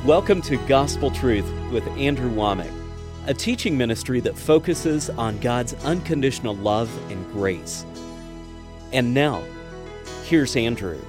Welcome to Gospel Truth with Andrew Womack, a teaching ministry that focuses on God's unconditional love and grace. And now, here's Andrew.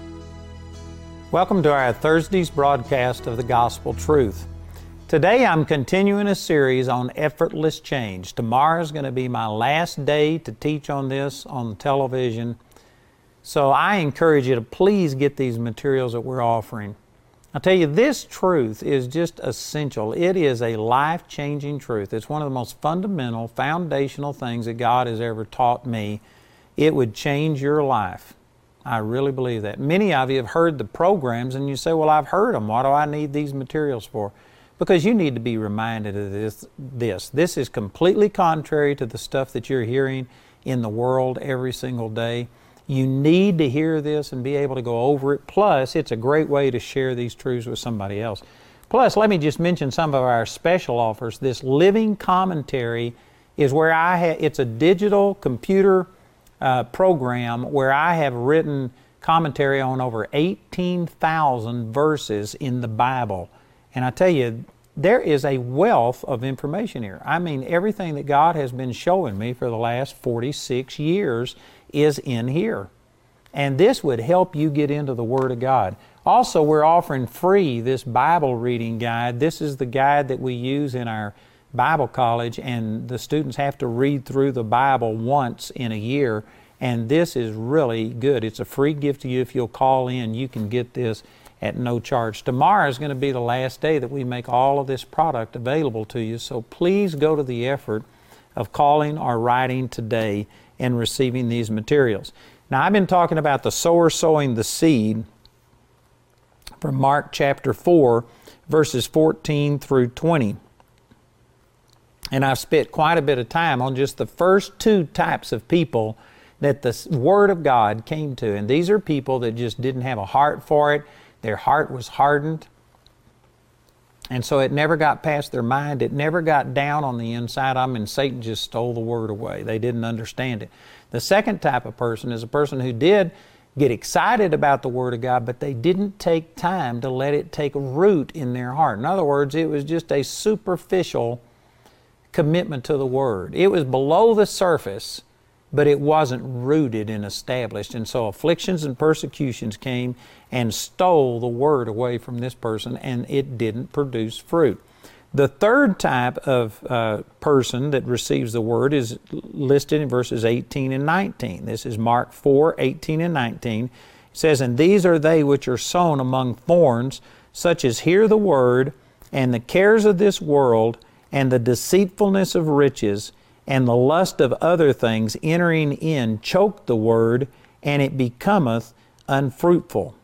Welcome to our Thursday's broadcast of the Gospel Truth. Today I'm continuing a series on effortless change. Tomorrow is going to be my last day to teach on this on television. So I encourage you to please get these materials that we're offering. I'll tell you, this truth is just essential. It is a life-changing truth. It's one of the most fundamental, foundational things that God has ever taught me. It would change your life. I really believe that. Many of you have heard the programs and you say, well, I've heard them. What do I need these materials for? Because you need to be reminded of this. This is completely contrary to the stuff that you're hearing in the world every single day. You need to hear this and be able to go over it. Plus, it's a great way to share these truths with somebody else. Plus, let me just mention some of our special offers. This Living Commentary is where it's a digital computer program where I have written commentary on over 18,000 verses in the Bible. And I tell you, there is a wealth of information here. I mean, everything that God has been showing me for the last 46 years is in here. And this would help you get into the Word of God. Also, we're offering free this Bible reading guide. This is the guide that we use in our Bible college, and the students have to read through the Bible once in a year. And this is really good. It's a free gift to you. If you'll call in, you can get this at no charge. Tomorrow is going to be the last day that we make all of this product available to you. So please go to the effort of calling or writing today and receiving these materials. Now, I've been talking about the sower sowing the seed from Mark chapter 4, verses 14 through 20. And I've spent quite a bit of time on just the first two types of people that the Word of God came to. And these are people that just didn't have a heart for it. Their heart was hardened. And so it never got past their mind. It never got down on the inside of them, and Satan just stole the Word away. They didn't understand it. The second type of person is a person who did get excited about the Word of God, but they didn't take time to let it take root in their heart. In other words, it was just a superficial commitment to the Word. It was below the surface, but it wasn't rooted and established. And so afflictions and persecutions came and stole the Word away from this person, and it didn't produce fruit. The third type of person that receives the Word is listed in verses 18 and 19. This is Mark 4, 18 and 19. It says, "And these are they which are sown among thorns, such as hear the Word, and the cares of this world, and the deceitfulness of riches, and the lust of other things entering in choke the Word, and it becometh unfruitful."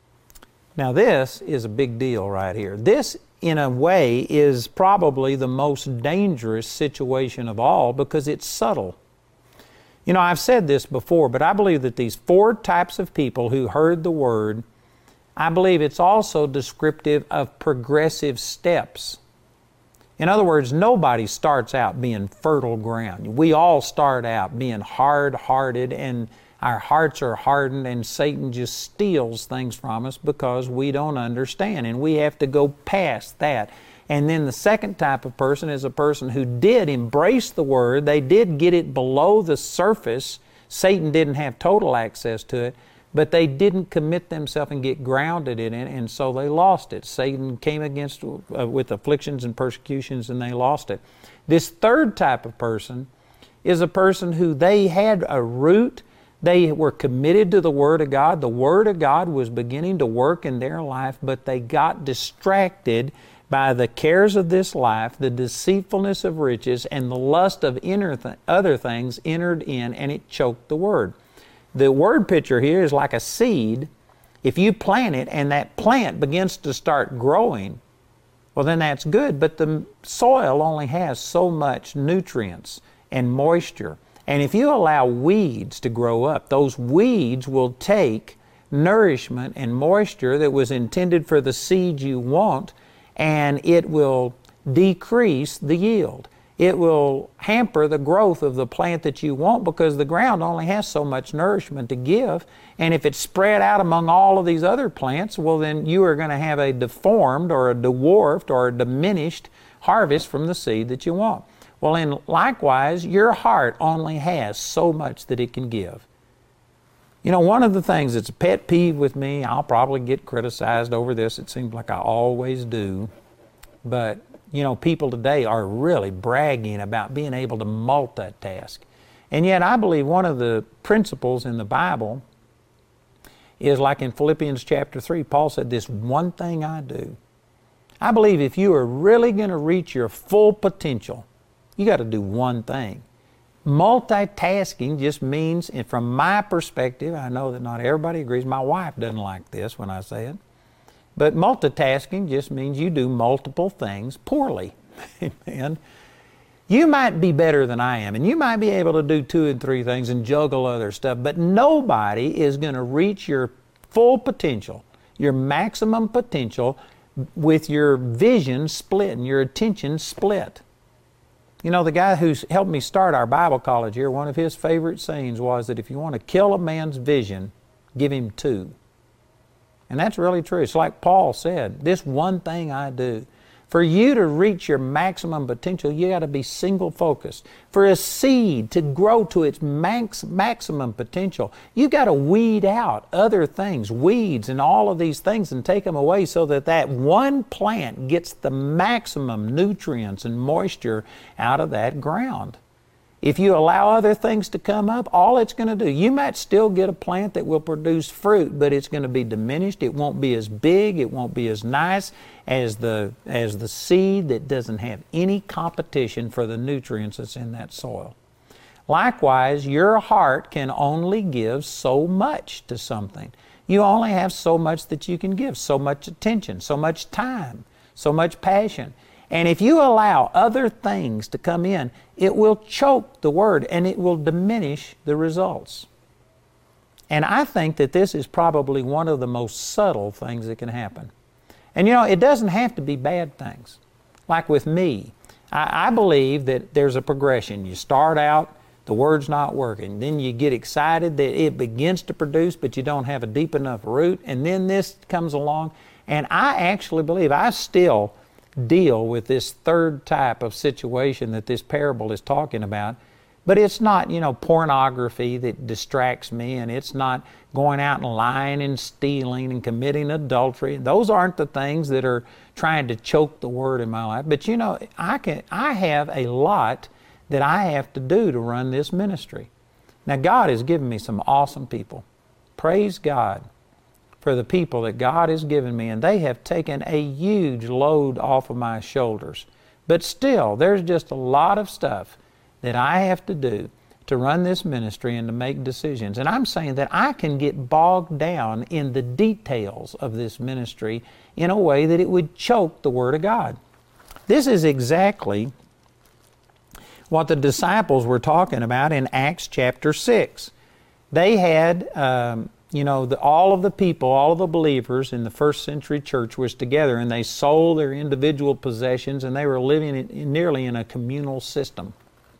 Now this is a big deal right here. This, in a way, is probably the most dangerous situation of all because it's subtle. You know, I've said this before, but I believe that these four types of people who heard the Word, I believe it's also descriptive of progressive steps. In other words, nobody starts out being fertile ground. We all start out being hard-hearted, and our hearts are hardened, and Satan just steals things from us because we don't understand, and we have to go past that. And then the second type of person is a person who did embrace the Word. They did get it below the surface. Satan didn't have total access to it, but they didn't commit themselves and get grounded in it, and so they lost it. Satan came against with afflictions and persecutions, and they lost it. This third type of person is a person who they had a root. They were committed to the Word of God. The Word of God was beginning to work in their life, but they got distracted by the cares of this life, the deceitfulness of riches, and the lust of other things entered in, and it choked the Word. The word picture here is like a seed. If you plant it and that plant begins to start growing, well, then that's good, but the soil only has so much nutrients and moisture. And if you allow weeds to grow up, those weeds will take nourishment and moisture that was intended for the seed you want, and it will decrease the yield. it will hamper the growth of the plant that you want, because the ground only has so much nourishment to give. And if it's spread out among all of these other plants, well, then you are going to have a deformed or a dwarfed or a diminished harvest from the seed that you want. Well, and likewise, your heart only has so much that it can give. You know, one of the things that's a pet peeve with me, I'll probably get criticized over this, it seems like I always do, but you know, people today are really bragging about being able to multitask. And yet I believe one of the principles in the Bible is like in Philippians chapter 3, Paul said, this one thing I do. I believe if you are really going to reach your full potential, you got to do one thing. Multitasking just means, and from my perspective, I know that not everybody agrees, my wife doesn't like this when I say it, but multitasking just means you do multiple things poorly. Amen. You might be better than I am, and you might be able to do 2 and 3 things and juggle other stuff, but nobody is going to reach your full potential, your maximum potential, with your vision split and your attention split. You know, the guy who's helped me start our Bible college here, one of his favorite sayings was that if you want to kill a man's vision, give him 2. And that's really true. It's like Paul said, this one thing I do. For you to reach your maximum potential, you got to be single focused. For a seed to grow to its maximum potential, you got to weed out other things, weeds and all of these things, and take them away so that that one plant gets the maximum nutrients and moisture out of that ground. If you allow other things to come up, all it's going to do, you might still get a plant that will produce fruit, but it's going to be diminished. It won't be as big, it won't be as nice as the seed that doesn't have any competition for the nutrients that's in that soil. Likewise, your heart can only give so much to something. You only have so much that you can give, so much attention, so much time, so much passion. And if you allow other things to come in, it will choke the Word and it will diminish the results. And I think that this is probably one of the most subtle things that can happen. And you know, it doesn't have to be bad things. Like with me, I believe that there's a progression. You start out, the Word's not working. Then you get excited that it begins to produce, but you don't have a deep enough root. And then this comes along. And I actually believe I still deal with this third type of situation that this parable is talking about. But it's not, you know, pornography that distracts me, and it's not going out and lying and stealing and committing adultery. Those aren't the things that are trying to choke the Word in my life. But you know, I have a lot that I have to do to run this ministry. Now God has given me some awesome people. Praise God for the people that God has given me, and they have taken a huge load off of my shoulders. But still, there's just a lot of stuff that I have to do to run this ministry and to make decisions. And I'm saying that I can get bogged down in the details of this ministry in a way that it would choke the Word of God. This is exactly what the disciples were talking about in Acts chapter 6. They had all of the people, all of the believers in the first century church was together, and they sold their individual possessions, and they were living nearly in a communal system.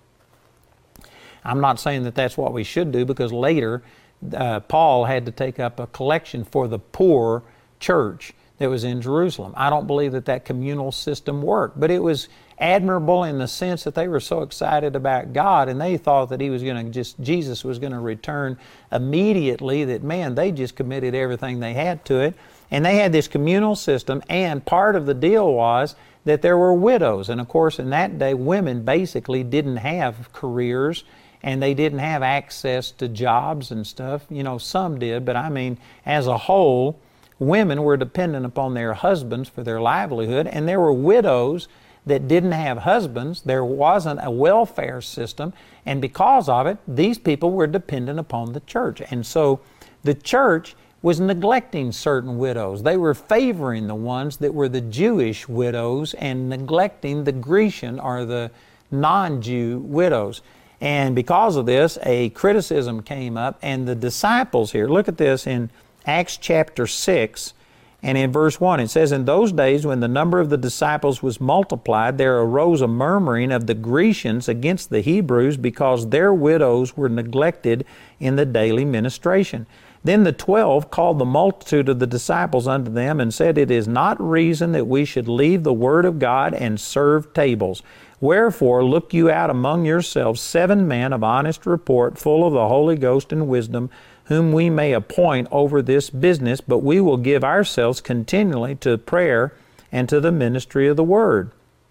I'm not saying that that's what we should do, because later Paul had to take up a collection for the poor church that was in Jerusalem. I don't believe that that communal system worked, but it was admirable in the sense that they were so excited about God, and they thought that Jesus was going to return immediately, that man, they just committed everything they had to it. And they had this communal system, and part of the deal was that there were widows. And of course, in that day, women basically didn't have careers, and they didn't have access to jobs and stuff. You know, some did, but I mean, as a whole, women were dependent upon their husbands for their livelihood, and there were widows that didn't have husbands. There wasn't a welfare system, and because of it, these people were dependent upon the church. And so the church was neglecting certain widows. They were favoring the ones that were the Jewish widows and neglecting the Grecian or the non-Jew widows. And because of this, a criticism came up, and the disciples here, look at this in Acts chapter 6, And in verse 1 it says, "In those days when the number of the disciples was multiplied, there arose a murmuring of the Grecians against the Hebrews because their widows were neglected in the daily ministration. Then the 12 called the multitude of the disciples unto them and said, It is not reason that we should leave the word of God and serve tables. Wherefore look you out among yourselves 7 men of honest report, full of the Holy Ghost and wisdom, whom we may appoint over this business, but we will give ourselves continually to prayer and to the ministry of the word."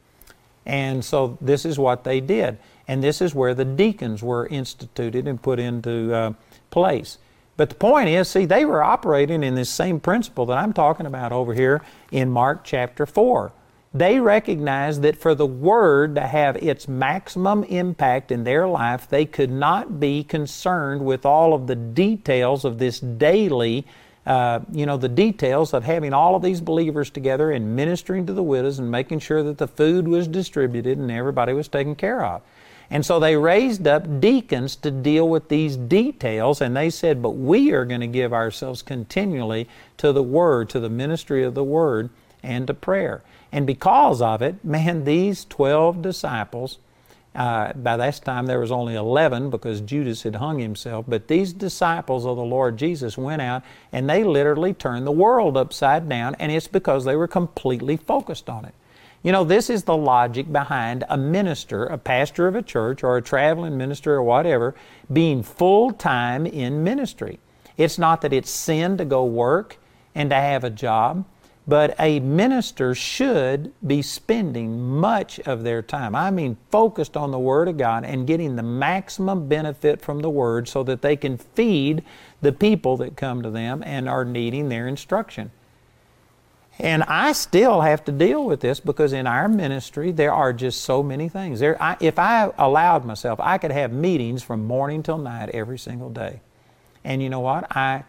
And so this is what they did. And this is where the deacons were instituted and put into place. But the point is, see, they were operating in this same principle that I'm talking about over here in Mark chapter 4. They recognized that for the Word to have its maximum impact in their life, they could not be concerned with all of the details of this daily, the details of having all of these believers together and ministering to the widows and making sure that the food was distributed and everybody was taken care of. And so they raised up deacons to deal with these details, and they said, but we are going to give ourselves continually to the Word, to the ministry of the Word, and to prayer. And because of it, man, these 12 disciples, by this time there was only 11 because Judas had hung himself, but these disciples of the Lord Jesus went out and they literally turned the world upside down, and it's because they were completely focused on it. You know, this is the logic behind a minister, a pastor of a church or a traveling minister or whatever, being full-time in ministry. It's not that it's sin to go work and to have a job, but a minister should be spending much of their time, focused on the Word of God and getting the maximum benefit from the Word so that they can feed the people that come to them and are needing their instruction. And I still have to deal with this because in our ministry there are just so many things. If I allowed myself, I could have meetings from morning till night every single day. And you know what?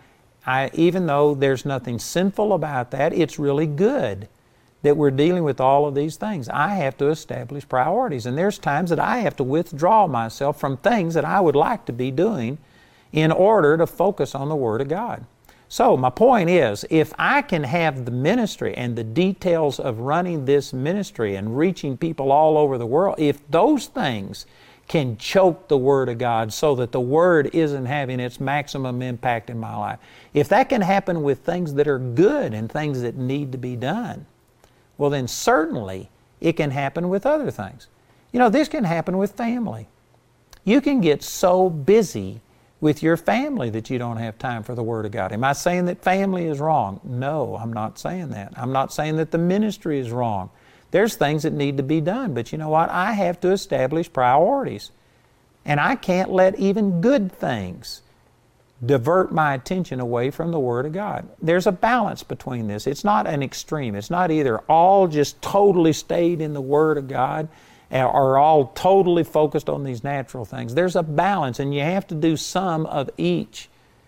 Even though there's nothing sinful about that, it's really good that we're dealing with all of these things. I have to establish priorities, and there's times that I have to withdraw myself from things that I would like to be doing in order to focus on the Word of God. So my point is, if I can have the ministry and the details of running this ministry and reaching people all over the world, if those things can choke the Word of God so that the Word isn't having its maximum impact in my life, if that can happen with things that are good and things that need to be done, well then certainly it can happen with other things. You know, this can happen with family. You can get so busy with your family that you don't have time for the Word of God. Am I saying that family is wrong? No, I'm not saying that. I'm not saying that the ministry is wrong. There's things that need to be done, but you know what? I have to establish priorities. And I can't let even good things divert my attention away from the Word of God. There's a balance between this. It's not an extreme. It's not either all just totally stayed in the Word of God or all totally focused on these natural things. There's a balance, and you have to do some of each.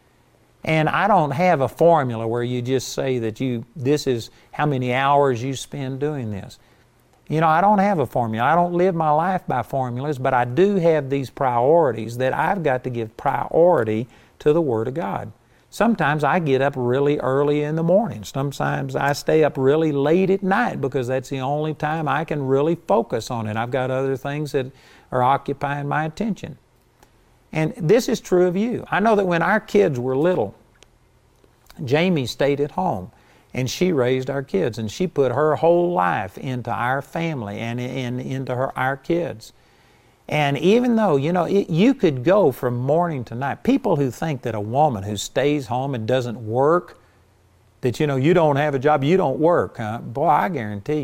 And I don't have a formula where you just say that this is how many hours you spend doing this. You know, I don't have a formula. I don't live my life by formulas, but I do have these priorities that I've got to give priority to the Word of God. Sometimes I get up really early in the morning. Sometimes I stay up really late at night because that's the only time I can really focus on it. I've got other things that are occupying my attention. And this is true of you. I know that when our kids were little, Jamie stayed at home and she raised our kids, and she put her whole life into our family and into our kids. And even though, you could go from morning to night. People who think that a woman who stays home and doesn't work, that, you don't have a job, you don't work, huh? Boy, I guarantee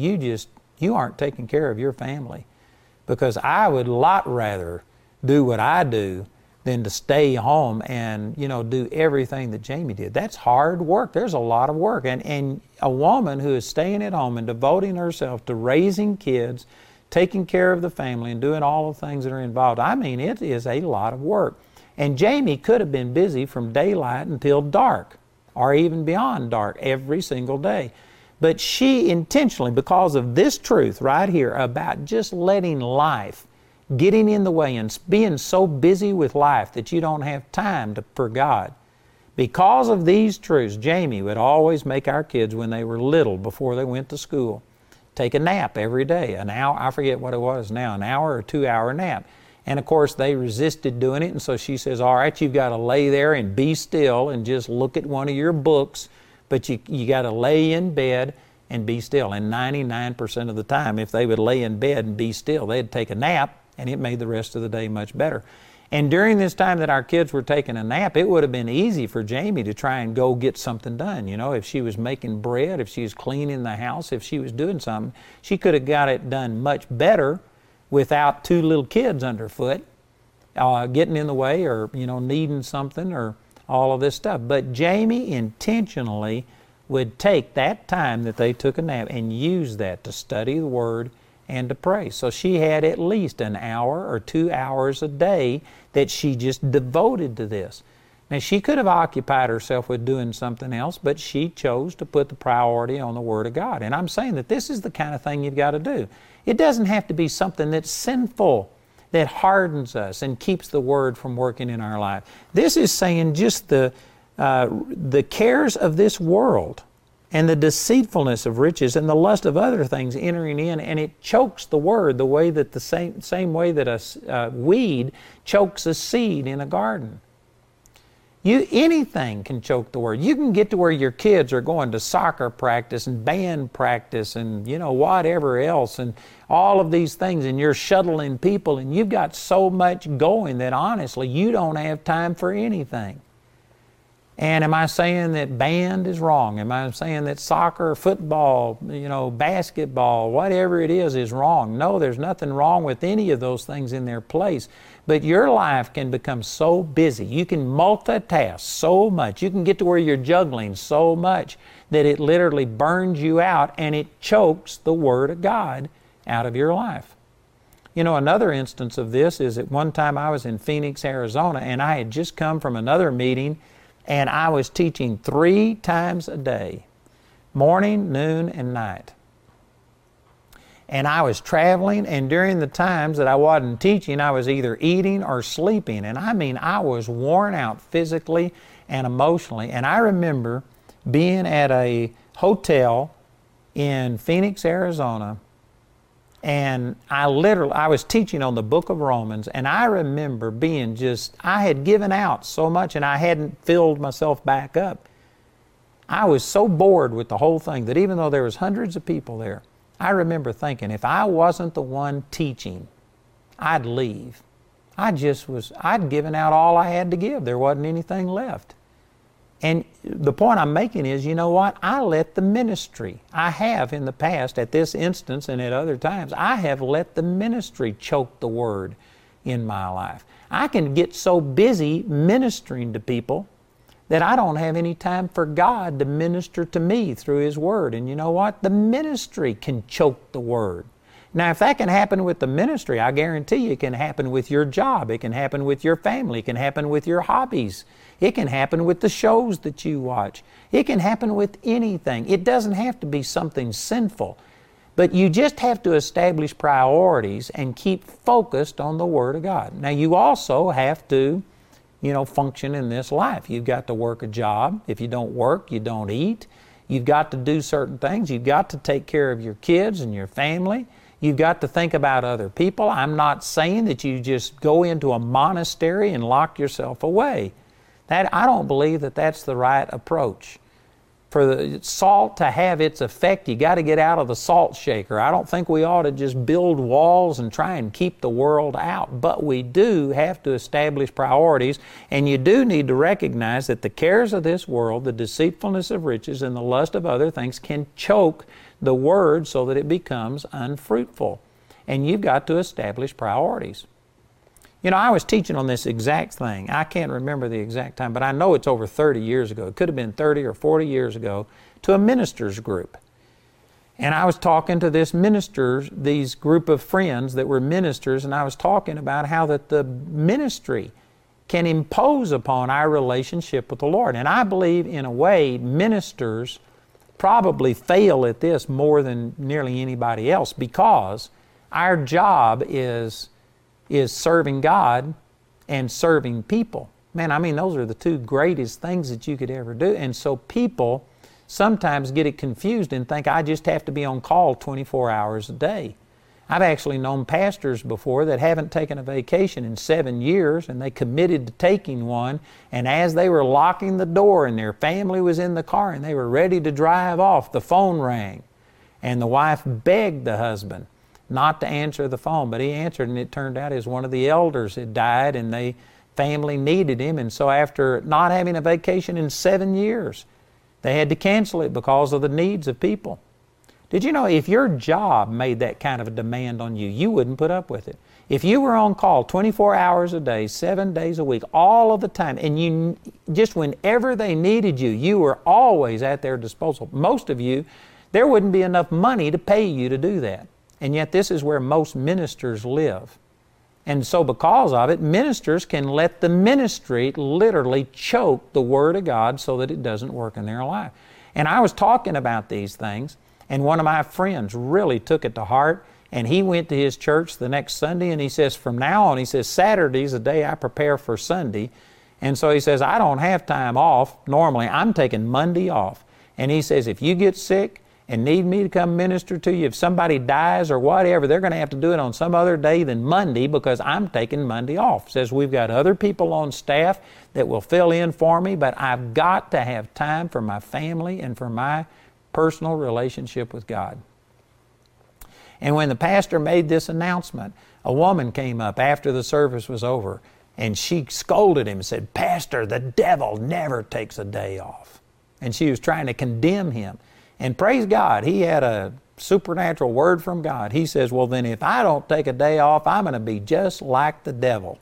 you aren't taking care of your family. Because I would a lot rather do what I do than to stay home and, do everything that Jamie did. That's hard work. There's a lot of work. And a woman who is staying at home and devoting herself to raising kids, taking care of the family, and doing all the things that are involved, it is a lot of work. And Jamie could have been busy from daylight until dark, or even beyond dark, every single day. But she intentionally, because of this truth right here about just letting life getting in the way and being so busy with life that you don't have time for God, Because of these truths, Jamie would always make our kids, when they were little, before they went to school, take a nap every day, an hour, I forget what it was now, an hour or 2 hour nap. And of course they resisted doing it, and so she says, all right, you've got to lay there and be still and just look at one of your books, but you got to lay in bed and be still. And 99% of the time, if they would lay in bed and be still, they'd take a nap, and it made the rest of the day much better. And during this time that our kids were taking a nap, it would have been easy for Jamie to try and go get something done. You know, if she was making bread, if she was cleaning the house, if she was doing something, she could have got it done much better without two little kids underfoot getting in the way, or, you know, needing something, or all of this stuff. But Jamie intentionally would take that time that they took a nap and use that to study the Word and to pray. So she had at least an hour or 2 hours a day that she just devoted to this. Now, she could have occupied herself with doing something else, but she chose to put the priority on the Word of God. And I'm saying that this is the kind of thing you've got to do. It doesn't have to be something that's sinful, that hardens us and keeps the Word from working in our life. This is saying just the cares of this world and the deceitfulness of riches and the lust of other things entering in, and it chokes the Word the way that the same way that a weed chokes a seed in a garden. Anything can choke the Word. You can get to where your kids are going to soccer practice and band practice and, you know, whatever else, and all of these things, and you're shuttling people, and you've got so much going that honestly you don't have time for anything. And am I saying that band is wrong? Am I saying that soccer, football, you know, basketball, whatever it is wrong? No, there's nothing wrong with any of those things in their place. But your life can become so busy. You can multitask so much. You can get to where you're juggling so much that it literally burns you out, and it chokes the Word of God out of your life. You know, another instance of this is at one time I was in Phoenix, Arizona, and I had just come from another meeting, and I was teaching 3 times a day, morning, noon, and night. And I was traveling, and during the times that I wasn't teaching, I was either eating or sleeping. And I mean, I was worn out physically and emotionally. And I remember being at a hotel in Phoenix, Arizona, and I was teaching on the book of Romans, and I remember being I had given out so much, and I hadn't filled myself back up. I was so bored with the whole thing that even though there was hundreds of people there, I remember thinking, if I wasn't the one teaching, I'd leave. I'd given out all I had to give. There wasn't anything left. And the point I'm making is, you know what? I let the ministry, I have in the past, at this instance and at other times, I have let the ministry choke the Word in my life. I can get so busy ministering to people that I don't have any time for God to minister to me through His Word. And you know what? The ministry can choke the Word. Now, if that can happen with the ministry, I guarantee you it can happen with your job. It can happen with your family. It can happen with your hobbies. It can happen with the shows that you watch. It can happen with anything. It doesn't have to be something sinful. But you just have to establish priorities and keep focused on the Word of God. Now, you also have to, you know, function in this life. You've got to work a job. If you don't work, you don't eat. You've got to do certain things. You've got to take care of your kids and your family. You've got to think about other people. I'm not saying that you just go into a monastery and lock yourself away. I don't believe that that's the right approach. For the salt to have its effect, you got to get out of the salt shaker. I don't think we ought to just build walls and try and keep the world out, but we do have to establish priorities, and you do need to recognize that the cares of this world, the deceitfulness of riches, and the lust of other things can choke the Word so that it becomes unfruitful. And you've got to establish priorities. You know, I was teaching on this exact thing. I can't remember the exact time, but I know it's over 30 years ago. It could have been 30 or 40 years ago, to a ministers group. And I was talking to these group of friends that were ministers, and I was talking about how that the ministry can impose upon our relationship with the Lord. And I believe, in a way, ministers probably fail at this more than nearly anybody else, because our job is serving God and serving people. Man, I mean, those are the two greatest things that you could ever do. And so people sometimes get it confused and think, I just have to be on call 24 hours a day. I've actually known pastors before that haven't taken a vacation in 7 years, and they committed to taking one, and as they were locking the door and their family was in the car and they were ready to drive off, the phone rang, and the wife begged the husband not to answer the phone, but he answered, and it turned out as one of the elders had died, and the family needed him, and so after not having a vacation in 7 years, they had to cancel it because of the needs of people. Did you know if your job made that kind of a demand on you, you wouldn't put up with it? If you were on call 24 hours a day, 7 days a week, all of the time, and you just whenever they needed you, you were always at their disposal. Most of you, there wouldn't be enough money to pay you to do that. And yet this is where most ministers live. And so because of it, ministers can let the ministry literally choke the Word of God so that it doesn't work in their life. And I was talking about these things, and one of my friends really took it to heart, and he went to his church the next Sunday, and he says, from now on, he says, Saturday's the day I prepare for Sunday. And so he says, I don't have time off. Normally, I'm taking Monday off. And he says, if you get sick and need me to come minister to you, if somebody dies or whatever, they're going to have to do it on some other day than Monday because I'm taking Monday off. Says we've got other people on staff that will fill in for me, but I've got to have time for my family and for my personal relationship with God. And when the pastor made this announcement, a woman came up after the service was over, and she scolded him and said, Pastor, the devil never takes a day off. And she was trying to condemn him. And praise God, he had a supernatural word from God. He says, well, then if I don't take a day off, I'm going to be just like the devil.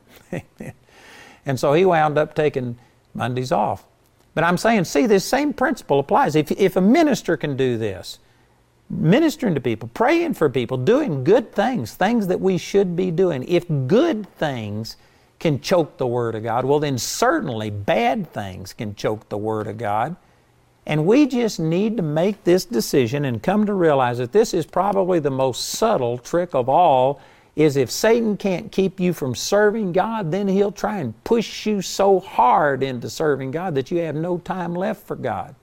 And so he wound up taking Mondays off. But I'm saying, see, this same principle applies. If a minister can do this, ministering to people, praying for people, doing good things, things that we should be doing, if good things can choke the Word of God, well, then certainly bad things can choke the Word of God. And we just need to make this decision and come to realize that this is probably the most subtle trick of all, is if Satan can't keep you from serving God, then he'll try and push you so hard into serving God that you have no time left for God.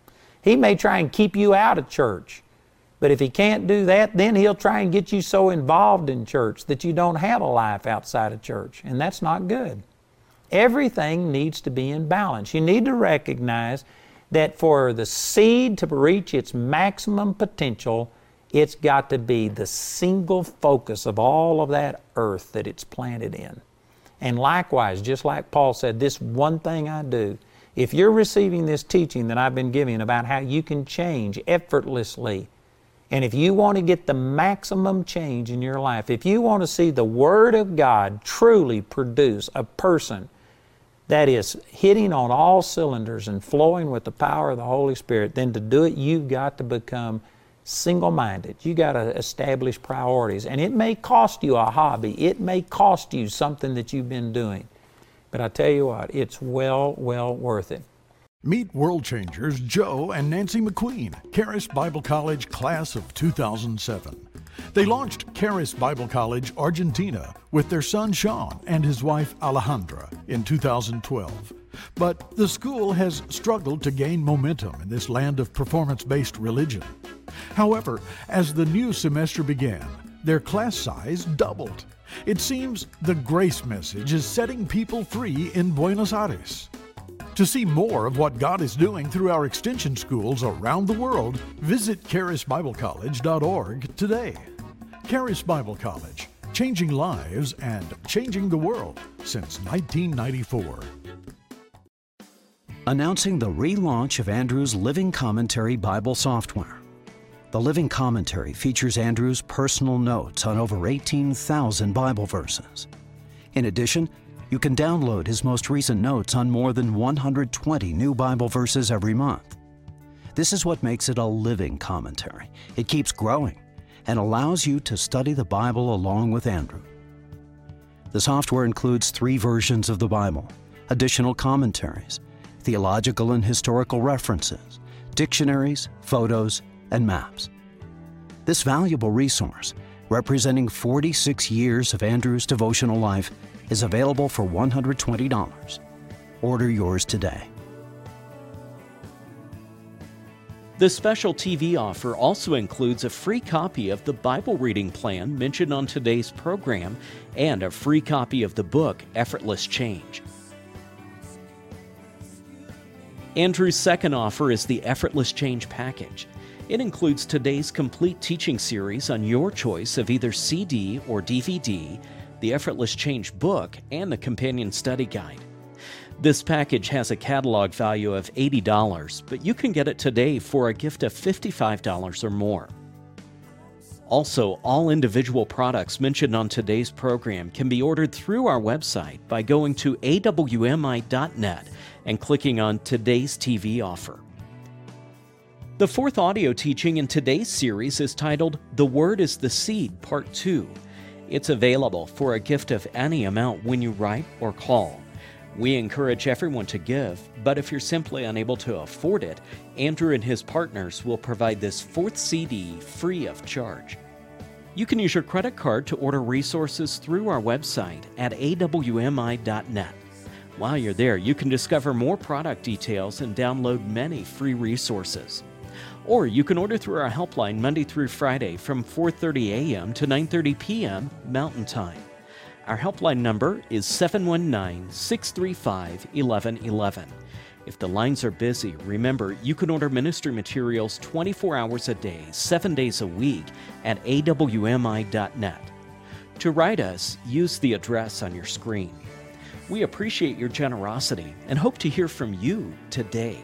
He may try and keep you out of church, but if he can't do that, then he'll try and get you so involved in church that you don't have a life outside of church, and that's not good. Everything needs to be in balance. You need to recognize that for the seed to reach its maximum potential, it's got to be the single focus of all of that earth that it's planted in. And likewise, just like Paul said, this one thing I do, if you're receiving this teaching that I've been giving about how you can change effortlessly, and if you want to get the maximum change in your life, if you want to see the Word of God truly produce a person that is hitting on all cylinders and flowing with the power of the Holy Spirit, then to do it, you've got to become single-minded. You got to establish priorities. And it may cost you a hobby. It may cost you something that you've been doing. But I tell you what, it's well worth it. Meet world changers Joe and Nancy McQueen, Charis Bible College class of 2007. They launched Charis Bible College Argentina with their son Sean and his wife Alejandra in 2012. But the school has struggled to gain momentum in this land of performance-based religion. However, as the new semester began, their class size doubled. It seems the grace message is setting people free in Buenos Aires. To see more of what God is doing through our extension schools around the world, visit charisbiblecollege.org today. Charis Bible College, changing lives and changing the world since 1994. Announcing the relaunch of Andrew's Living Commentary Bible software. The Living Commentary features Andrew's personal notes on over 18,000 Bible verses. In addition, you can download his most recent notes on more than 120 new Bible verses every month. This is what makes it a living commentary. It keeps growing and allows you to study the Bible along with Andrew. The software includes 3 versions of the Bible, additional commentaries, theological and historical references, dictionaries, photos, and maps. This valuable resource, representing 46 years of Andrew's devotional life, is available for $120. Order yours today. This special TV offer also includes a free copy of the Bible reading plan mentioned on today's program and a free copy of the book, Effortless Change. Andrew's second offer is the Effortless Change package. It includes today's complete teaching series on your choice of either CD or DVD, the Effortless Change book, and the companion study guide. This package has a catalog value of $80, but you can get it today for a gift of $55 or more. Also, all individual products mentioned on today's program can be ordered through our website by going to awmi.net and clicking on Today's TV Offer. The fourth audio teaching in today's series is titled The Word is the Seed, Part 2. It's available for a gift of any amount when you write or call. We encourage everyone to give, but if you're simply unable to afford it, Andrew and his partners will provide this fourth CD free of charge. You can use your credit card to order resources through our website at awmi.net. While you're there, you can discover more product details and download many free resources. Or you can order through our helpline Monday through Friday from 4:30 a.m. to 9:30 p.m. Mountain Time. Our helpline number is 719-635-1111. If the lines are busy, remember you can order ministry materials 24 hours a day, 7 days a week at awmi.net. To write us, use the address on your screen. We appreciate your generosity and hope to hear from you today.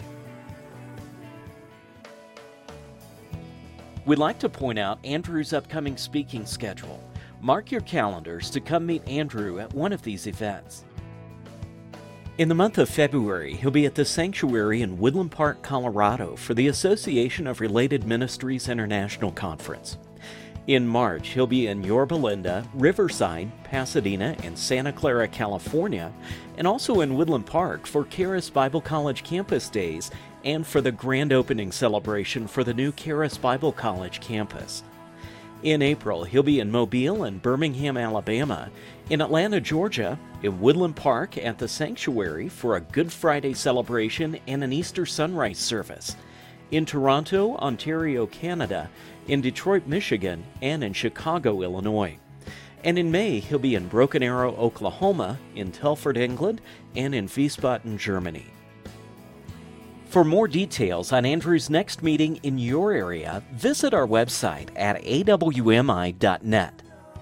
We'd like to point out Andrew's upcoming speaking schedule. Mark your calendars to come meet Andrew at one of these events. In the month of February, he'll be at the Sanctuary in Woodland Park, Colorado for the Association of Related Ministries International Conference. In March, he'll be in Yorba Linda, Riverside, Pasadena, and Santa Clara, California, and also in Woodland Park for Charis Bible College Campus Days and for the grand opening celebration for the new Charis Bible College campus. In April, he'll be in Mobile and Birmingham, Alabama, in Atlanta, Georgia, in Woodland Park at the Sanctuary for a Good Friday celebration and an Easter sunrise service, in Toronto, Ontario, Canada, in Detroit, Michigan, and in Chicago, Illinois. And in May, he'll be in Broken Arrow, Oklahoma, in Telford, England, and in Wiesbaden, Germany. For more details on Andrew's next meeting in your area, visit our website at awmi.net.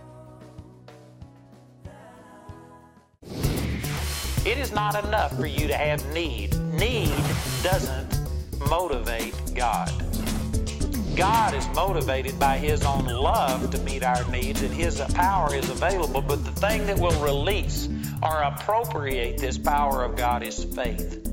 It is not enough for you to have need. Need doesn't motivate God. God is motivated by His own love to meet our needs, and His power is available, but the thing that will release or appropriate this power of God is faith.